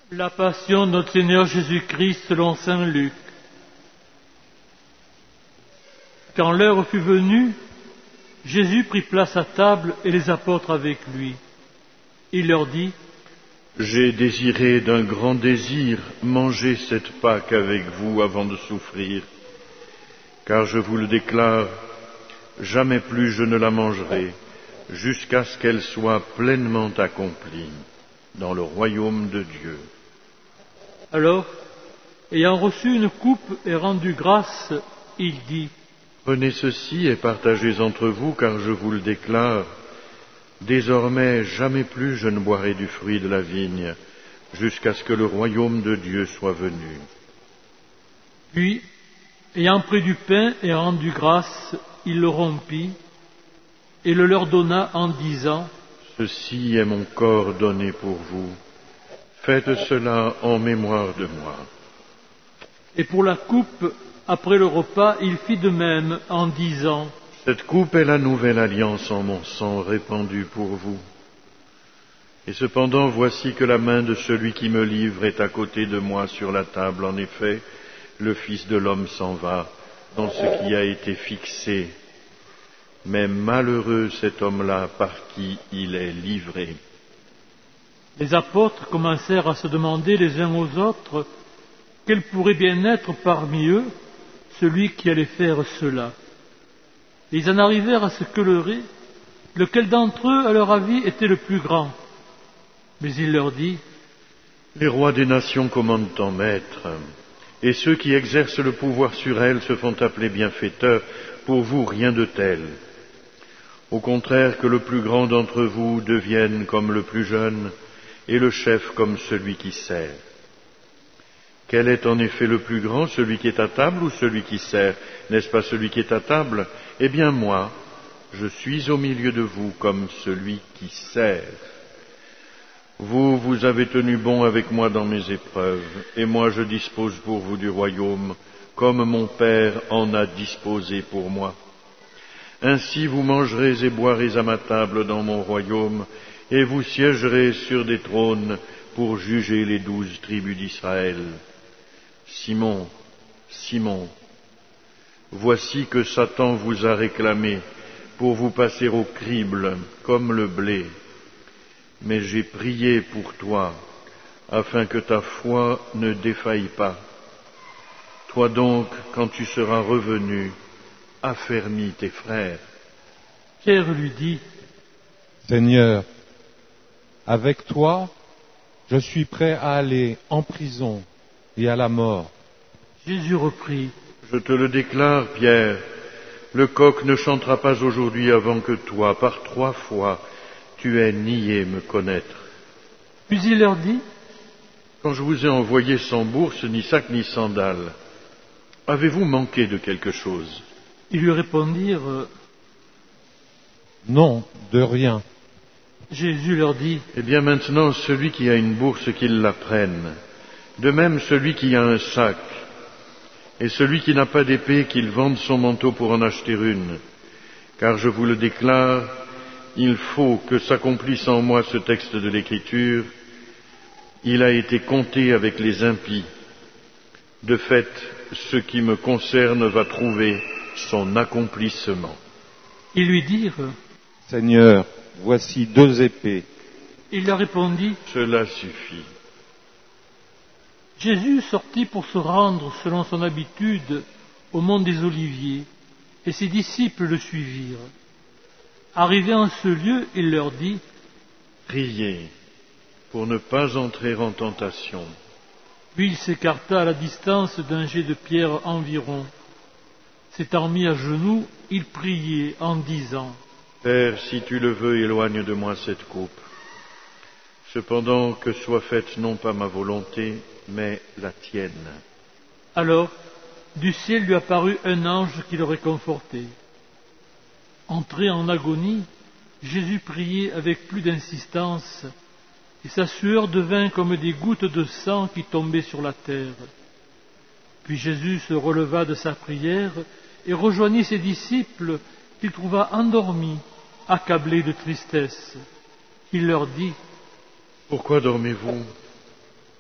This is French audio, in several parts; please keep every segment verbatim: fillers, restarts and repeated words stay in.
La passion de notre Seigneur Jésus-Christ selon saint Luc. Quand l'heure fut venue, Jésus prit place à table et les apôtres avec lui. Il leur dit : J'ai désiré d'un grand désir manger cette Pâque avec vous avant de souffrir, car je vous le déclare, jamais plus je ne la mangerai, jusqu'à ce qu'elle soit pleinement accomplie dans le royaume de Dieu. Alors, ayant reçu une coupe et rendu grâce, il dit : Prenez ceci et partagez entre vous, car je vous le déclare, désormais jamais plus je ne boirai du fruit de la vigne, jusqu'à ce que le royaume de Dieu soit venu. Puis, ayant pris du pain et rendu grâce, il le rompit et le leur donna en disant : Ceci est mon corps donné pour vous. Faites cela en mémoire de moi. Et pour la coupe, après le repas, il fit de même en disant : Cette coupe est la nouvelle alliance en mon sang répandue pour vous. Et cependant, voici que la main de celui qui me livre est à côté de moi sur la table. En effet, le Fils de l'homme s'en va dans ce qui a été fixé. Mais malheureux cet homme-là par qui il est livré. Les apôtres commencèrent à se demander les uns aux autres quel pourrait bien être parmi eux celui qui allait faire cela. Et ils en arrivèrent à se quereller lequel d'entre eux, à leur avis, était le plus grand. Mais il leur dit : Les rois des nations commandent en maître, et ceux qui exercent le pouvoir sur elles se font appeler bienfaiteurs. Pour vous, rien de tel. Au contraire, que le plus grand d'entre vous devienne comme le plus jeune, et le chef comme celui qui sert. Quel est en effet le plus grand, celui qui est à table ou celui qui sert? N'est-ce pas celui qui est à table? Eh bien moi, je suis au milieu de vous comme celui qui sert. Vous, vous avez tenu bon avec moi dans mes épreuves, et moi je dispose pour vous du royaume, comme mon Père en a disposé pour moi. Ainsi vous mangerez et boirez à ma table dans mon royaume, et vous siégerez sur des trônes pour juger les douze tribus d'Israël. Simon, Simon, voici que Satan vous a réclamé pour vous passer au crible comme le blé. Mais j'ai prié pour toi, afin que ta foi ne défaille pas. Toi donc, quand tu seras revenu, affermis tes frères. Pierre lui dit : Seigneur, avec toi, je suis prêt à aller en prison et à la mort. Jésus reprit : Je te le déclare, Pierre, le coq ne chantera pas aujourd'hui avant que toi, par trois fois, tu aies nié me connaître. Puis il leur dit : Quand je vous ai envoyé sans bourse, ni sac, ni sandales, avez-vous manqué de quelque chose? Ils lui répondirent : Non, de rien. Jésus leur dit : Eh bien maintenant, celui qui a une bourse, qu'il la prenne. De même, celui qui a un sac. Et celui qui n'a pas d'épée, qu'il vende son manteau pour en acheter une. Car je vous le déclare, il faut que s'accomplisse en moi ce texte de l'Écriture. Il a été compté avec les impies. De fait, ce qui me concerne va trouver son accomplissement. Ils lui dirent : Seigneur, voici deux épées. Il leur répondit : Cela suffit. Jésus sortit pour se rendre, selon son habitude, au mont des Oliviers, et ses disciples le suivirent. Arrivé en ce lieu, il leur dit : Priez pour ne pas entrer en tentation. Puis il s'écarta à la distance d'un jet de pierre environ. S'étant mis à genoux, il priait en disant : Père, si tu le veux, éloigne de moi cette coupe. Cependant, que soit faite non pas ma volonté, mais la tienne. Alors, du ciel lui apparut un ange qui le réconfortait. Entré en agonie, Jésus priait avec plus d'insistance, et sa sueur devint comme des gouttes de sang qui tombaient sur la terre. Puis Jésus se releva de sa prière et rejoignit ses disciples qu'il trouva endormis, accablés de tristesse. Il leur dit : Pourquoi dormez-vous?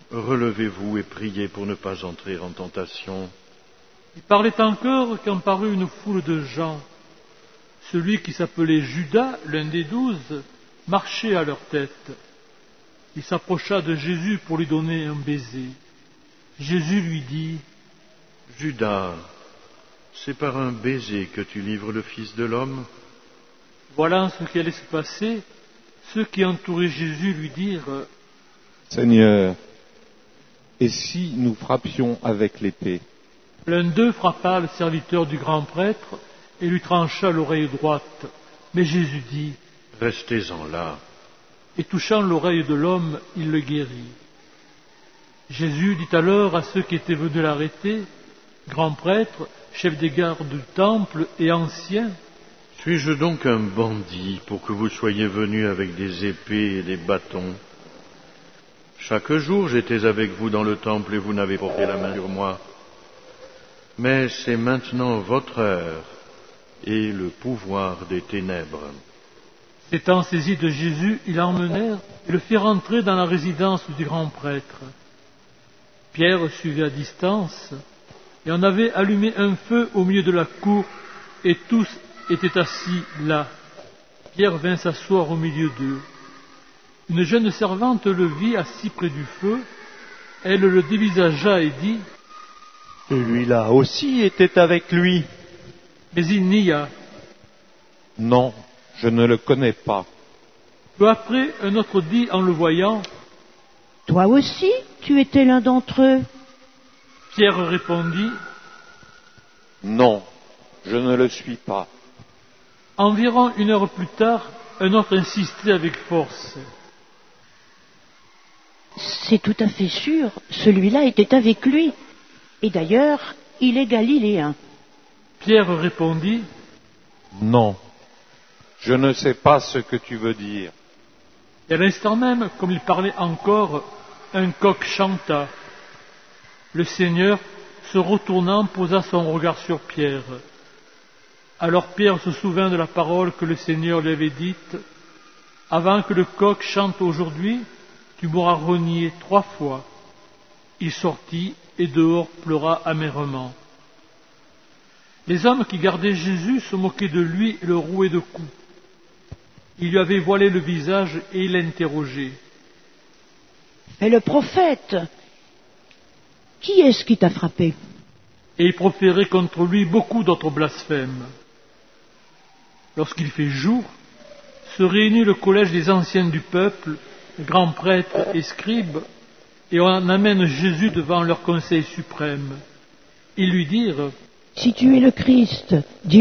relevez-vous et priez pour ne pas entrer en tentation. Il parlait encore quand parut une foule de gens. Celui qui s'appelait Judas, l'un des douze, marchait à leur tête. Il s'approcha de Jésus pour lui donner un baiser. Jésus lui dit, « Judas, c'est par un baiser que tu livres le Fils de l'homme ?» Voilà ce qui allait se passer. Ceux qui entouraient Jésus lui dirent, « Seigneur, et si nous frappions avec l'épée ?» L'un d'eux frappa le serviteur du grand prêtre et lui trancha l'oreille droite. Mais Jésus dit, « Restez-en là. » Et touchant l'oreille de l'homme, il le guérit. Jésus dit alors à ceux qui étaient venus l'arrêter, grand prêtre, chef des gardes du temple et anciens, « Suis-je donc un bandit pour que vous soyez venus avec des épées et des bâtons ? Chaque jour j'étais avec vous dans le temple et vous n'avez porté la main sur moi. Mais c'est maintenant votre heure et le pouvoir des ténèbres. » S'étant saisi de Jésus, ils l'emmenèrent et le firent entrer dans la résidence du grand prêtre. Pierre suivait à distance, et on avait allumé un feu au milieu de la cour, et tous étaient assis là. Pierre vint s'asseoir au milieu d'eux. Une jeune servante le vit assis près du feu. Elle le dévisagea et dit, « Celui-là aussi était avec lui. » Mais il nia. « Non, je ne le connais pas. » Peu après, un autre dit en le voyant, « Toi aussi, tu étais l'un d'entre eux. » Pierre répondit, « Non, je ne le suis pas. » Environ une heure plus tard, un autre insistait avec force. « C'est tout à fait sûr, celui-là était avec lui. Et d'ailleurs, il est galiléen. » Pierre répondit, « Non, je ne sais pas ce que tu veux dire. » Et à l'instant même, comme il parlait encore, un coq chanta. Le Seigneur, se retournant, posa son regard sur Pierre. Alors Pierre se souvint de la parole que le Seigneur lui avait dite, « Avant que le coq chante aujourd'hui, tu m'auras renié trois fois. » Il sortit et dehors pleura amèrement. Les hommes qui gardaient Jésus se moquaient de lui et le rouaient de coups. Il lui avait voilé le visage et il l'interrogeait. « Mais le prophète, qui est-ce qui t'a frappé ?» Et il proférait contre lui beaucoup d'autres blasphèmes. Lorsqu'il fait jour, se réunit le collège des anciens du peuple, grands prêtres et scribes, et on amène Jésus devant leur conseil suprême. Ils lui dirent, « Si tu es le Christ, dis-le-nous. »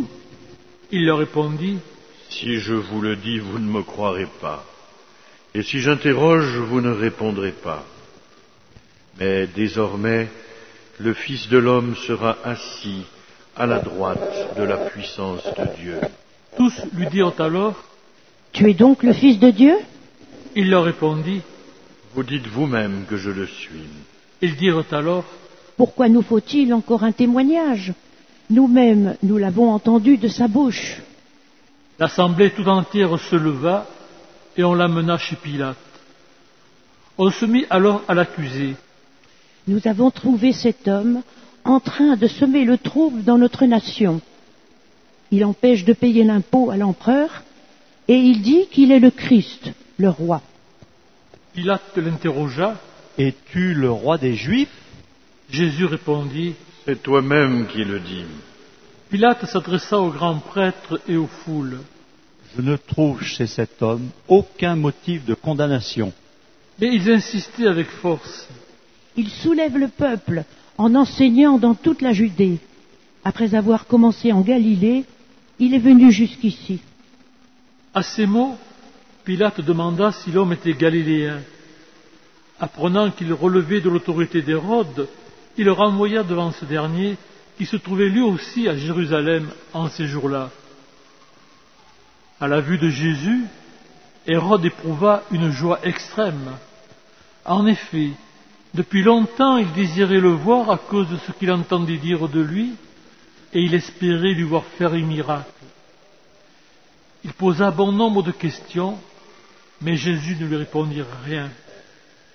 Il leur répondit, « Si je vous le dis, vous ne me croirez pas. Et si j'interroge, vous ne répondrez pas. Mais désormais, le Fils de l'homme sera assis à la droite de la puissance de Dieu. » Tous lui dirent alors, « Tu es donc le Fils de Dieu ?» Il leur répondit, « Vous dites vous-même que je le suis. » Ils dirent alors, « Pourquoi nous faut-il encore un témoignage ? Nous-mêmes, nous l'avons entendu de sa bouche. » L'assemblée tout entière se leva et on l'amena chez Pilate. On se mit alors à l'accuser. « Nous avons trouvé cet homme en train de semer le trouble dans notre nation. Il empêche de payer l'impôt à l'empereur et il dit qu'il est le Christ, le roi. » Pilate l'interrogea. « Es-tu le roi des Juifs ?» Jésus répondit, « C'est toi-même qui le dis. » Pilate s'adressa aux grands prêtres et aux foules. « Je ne trouve chez cet homme aucun motif de condamnation. » Mais ils insistaient avec force. « Il soulève le peuple en enseignant dans toute la Judée. Après avoir commencé en Galilée, il est venu jusqu'ici. » À ces mots, Pilate demanda si l'homme était galiléen. Apprenant qu'il relevait de l'autorité d'Hérode, il le renvoya devant ce dernier, qui se trouvait lui aussi à Jérusalem en ces jours-là. À la vue de Jésus, Hérode éprouva une joie extrême. En effet, depuis longtemps il désirait le voir à cause de ce qu'il entendait dire de lui, et il espérait lui voir faire un miracle. Il posa bon nombre de questions, mais Jésus ne lui répondit rien.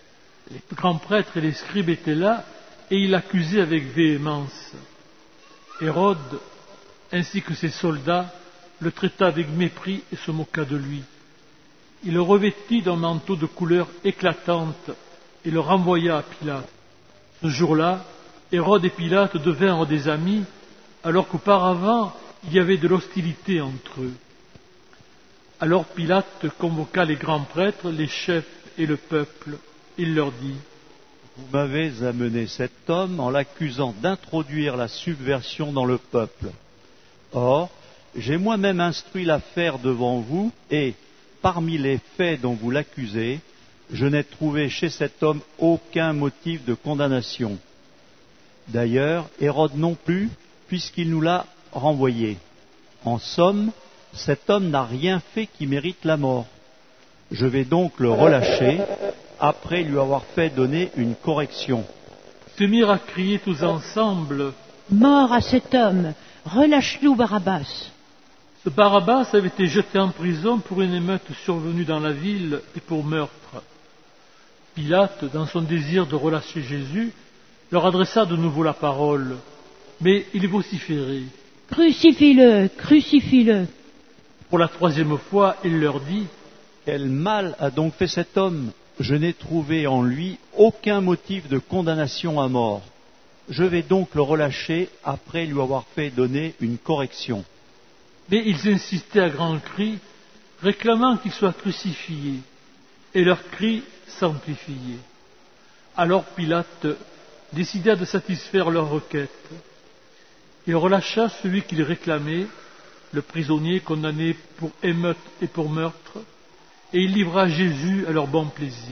Les grands prêtres et les scribes étaient là, et ils l'accusaient avec véhémence. Hérode, ainsi que ses soldats, le traita avec mépris et se moqua de lui. Il le revêtit d'un manteau de couleur éclatante et le renvoya à Pilate. Ce jour-là, Hérode et Pilate devinrent des amis, alors qu'auparavant, il y avait de l'hostilité entre eux. Alors Pilate convoqua les grands prêtres, les chefs et le peuple. Il leur dit: Vous m'avez amené cet homme en l'accusant d'introduire la subversion dans le peuple. Or, j'ai moi-même instruit l'affaire devant vous, et, parmi les faits dont vous l'accusez, je n'ai trouvé chez cet homme aucun motif de condamnation. D'ailleurs, Hérode non plus, puisqu'il nous l'a renvoyé. En somme, cet homme n'a rien fait qui mérite la mort. Je vais donc le relâcher, après lui avoir fait donner une correction. Se mirent à crier tous ensemble: Mort à cet homme, relâche-nous Barabbas. Ce Barabbas avait été jeté en prison pour une émeute survenue dans la ville et pour meurtre. Pilate, dans son désir de relâcher Jésus, leur adressa de nouveau la parole, mais ils vociféraient. Crucifie-le, crucifie-le. Pour la troisième fois, il leur dit: Quel mal a donc fait cet homme? Je n'ai trouvé en lui aucun motif de condamnation à mort. Je vais donc le relâcher après lui avoir fait donner une correction. Mais ils insistaient à grands cris, réclamant qu'il soit crucifié, et leurs cris s'amplifiaient. Alors Pilate décida de satisfaire leur requête. Il relâcha celui qu'il réclamait, le prisonnier condamné pour émeute et pour meurtre, et il livra Jésus à leur bon plaisir.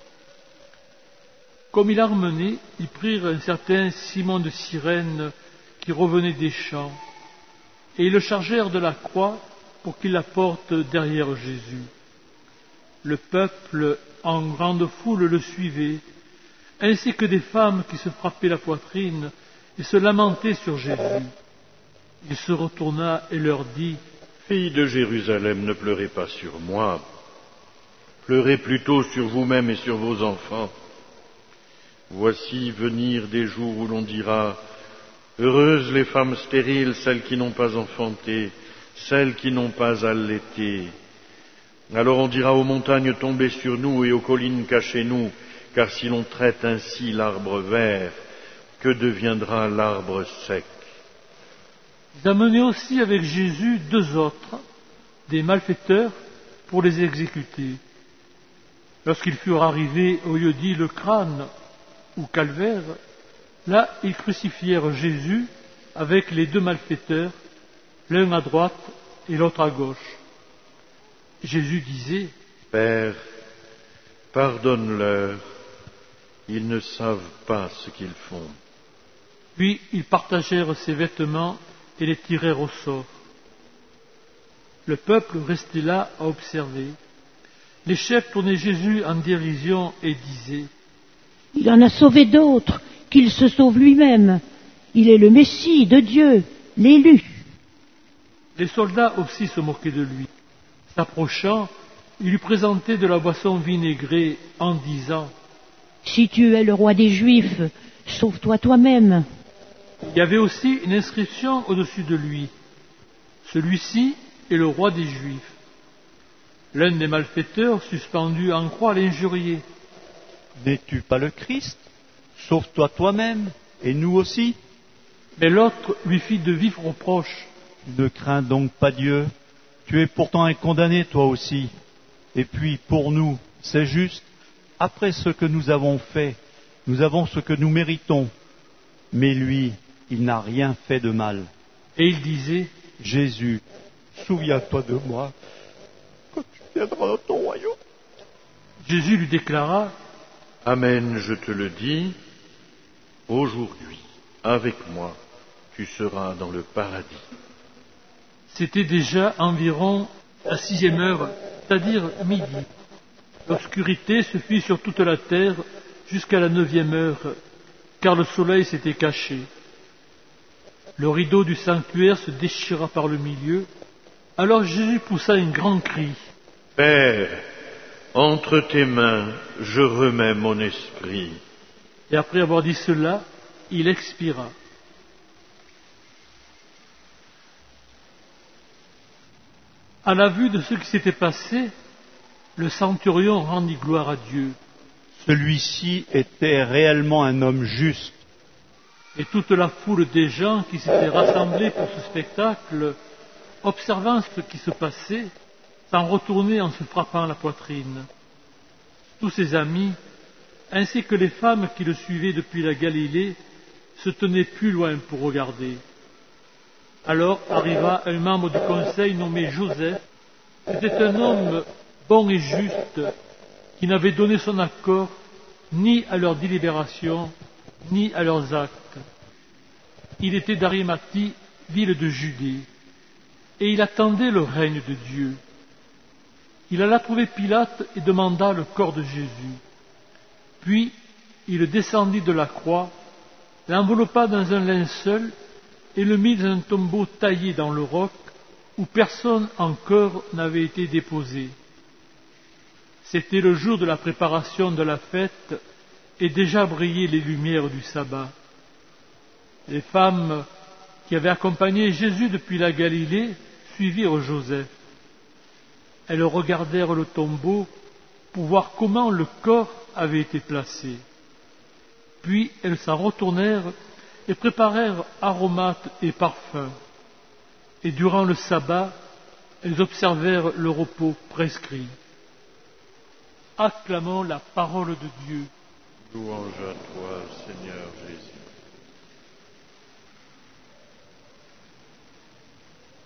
Comme il emmenait, ils prirent un certain Simon de Cyrène qui revenait des champs, et ils le chargèrent de la croix pour qu'il la porte derrière Jésus. Le peuple, en grande foule, le suivait, ainsi que des femmes qui se frappaient la poitrine et se lamentaient sur Jésus. Il se retourna et leur dit: Filles de Jérusalem, ne pleurez pas sur moi, pleurez plutôt sur vous-même et sur vos enfants. Voici venir des jours où l'on dira: Heureuses les femmes stériles, celles qui n'ont pas enfanté, celles qui n'ont pas allaité. Alors on dira aux montagnes: tombez sur nous, et aux collines: cachez-nous, car si l'on traite ainsi l'arbre vert, que deviendra l'arbre sec? Ils amenaient aussi avec Jésus deux autres, des malfaiteurs, pour les exécuter. Lorsqu'ils furent arrivés au lieu dit le crâne, ou calvaire, là ils crucifièrent Jésus avec les deux malfaiteurs, l'un à droite et l'autre à gauche. Jésus disait: Père, pardonne-leur, ils ne savent pas ce qu'ils font. Puis ils partagèrent ses vêtements et les tirèrent au sort. Le peuple restait là à observer. Les chefs tournaient Jésus en dérision et disaient: Il en a sauvé d'autres, qu'il se sauve lui-même. Il est le Messie de Dieu, l'élu. Les soldats aussi se moquaient de lui. S'approchant, ils lui présentaient de la boisson vinaigrée en disant: Si tu es le roi des Juifs, sauve-toi toi-même. Il y avait aussi une inscription au-dessus de lui: Celui-ci est le roi des Juifs. L'un des malfaiteurs, suspendu en croix, l'injuriait: N'es-tu pas le Christ? Sauve-toi toi-même, et nous aussi. Mais l'autre lui fit de vifs reproches: Ne crains donc pas Dieu. Tu es pourtant un condamné, toi aussi. Et puis, pour nous, c'est juste, après ce que nous avons fait, nous avons ce que nous méritons. Mais lui, il n'a rien fait de mal. Et il disait: Jésus, souviens-toi de moi quand tu viendras dans ton royaume. Jésus lui déclara: Amen, je te le dis, aujourd'hui, avec moi, tu seras dans le paradis. C'était déjà environ la sixième heure, c'est-à-dire midi. L'obscurité se fit sur toute la terre jusqu'à la neuvième heure, car le soleil s'était caché. Le rideau du sanctuaire se déchira par le milieu. Alors Jésus poussa un grand cri: Père, entre tes mains, je remets mon esprit. Et après avoir dit cela, il expira. À la vue de ce qui s'était passé, le centurion rendit gloire à Dieu. Celui-ci était réellement un homme juste. Et toute la foule des gens qui s'étaient rassemblés pour ce spectacle, observant ce qui se passait, s'en retournaient en se frappant la poitrine. Tous ses amis, ainsi que les femmes qui le suivaient depuis la Galilée, se tenaient plus loin pour regarder. Alors arriva un membre du conseil nommé Joseph. C'était un homme bon et juste, qui n'avait donné son accord ni à leurs délibérations, ni à leurs actes. Il était d'Arimathie, ville de Judée, et il attendait le règne de Dieu. Il alla trouver Pilate et demanda le corps de Jésus. Puis il descendit de la croix, l'enveloppa dans un linceul et le mit dans un tombeau taillé dans le roc où personne encore n'avait été déposé. C'était le jour de la préparation de la fête et déjà brillaient les lumières du sabbat. Les femmes qui avaient accompagné Jésus depuis la Galilée suivirent Joseph. Elles regardèrent le tombeau pour voir comment le corps avait été placé. Puis elles s'en retournèrent et préparèrent aromates et parfums. Et durant le sabbat, elles observèrent le repos prescrit. Acclamons la parole de Dieu. Louange à toi, Seigneur Jésus.